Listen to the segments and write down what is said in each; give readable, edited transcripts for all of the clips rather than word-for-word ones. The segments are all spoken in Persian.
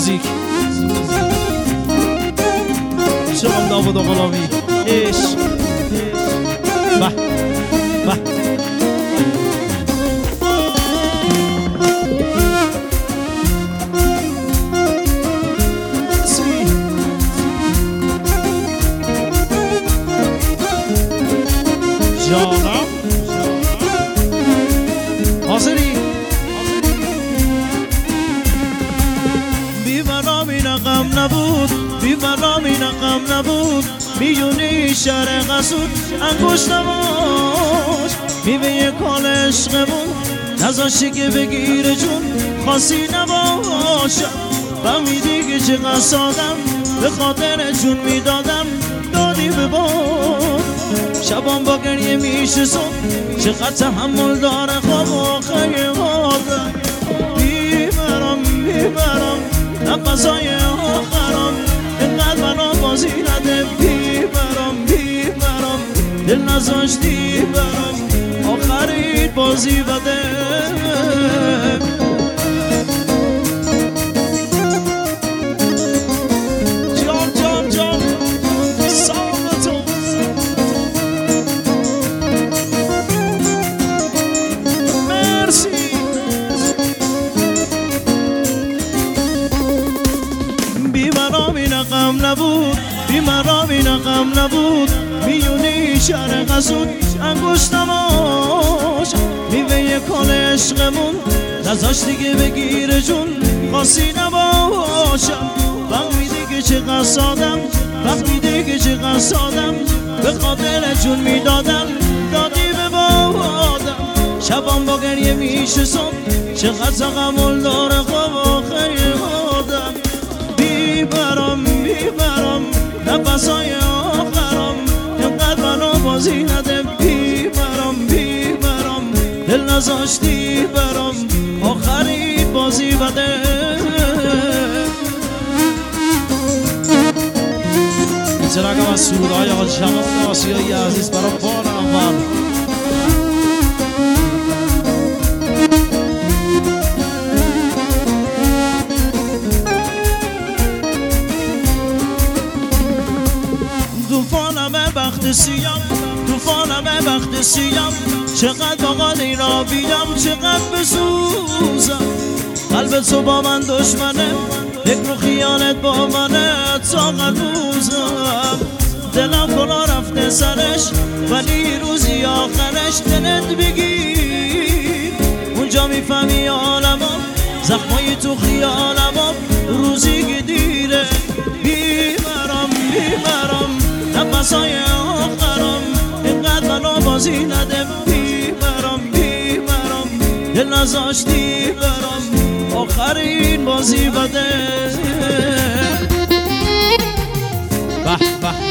موزیک شام داوود غلامی عشق به به جانم حاضری بیمارم این غم نبود بیمارم این غم نبود میونی شهر قصود انگوش نباش میوه کال عشقمون نذاشتی که بگیره جون خاصی نباشم فهمیدی که چقدر سادم به خاطر جون میدادم دادی به باد شبان با گریه میشه صبح چقدر تحمل داره خواب آخر آدم بیبرم نفسای آخرم اینقدر منو بازی نده بیبرم دل نذاشتی برم آخری بازی بده بیمارم این غم نبود میونی شهر قصود انگوش نماش میوه کال عشقمون نذاشتی که بگیره جون خاصی نباشم فهمیدی که چقدر سادم فهمیدی که چقدر سادم به خاطر جون میدادم دادی به بادم شبان با گریه میشه صبح چقدر تحمل داره خواب آخر آدم بیبرم نفسای آخرم اینقدر منو بازی نده بیبرم دل نذاشتی برم آخری بازی بده چراغم از سرودهای آقا شمال آسیایی عزیز برای بار اول توفانم وقت سیام چقدر باقالی را بیام چقدر بسوزم قلب تو با من دشمنه فکر و خیانت با منه تا قلبوزم دلم کلا رفته سرش ولی روزی آخرش دلت بگیر اونجا میفهمی عالمم زخمای تو خیالمم روزی که دیره بیمرم نفسای آخرم اینقدر منو بازی نده بیمرم دل نذاشتی برم آخرین بازی بده به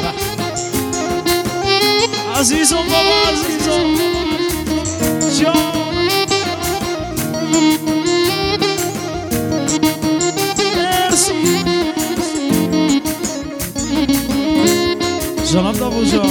عزیزم بابا عزیزم جان جناب داوود جان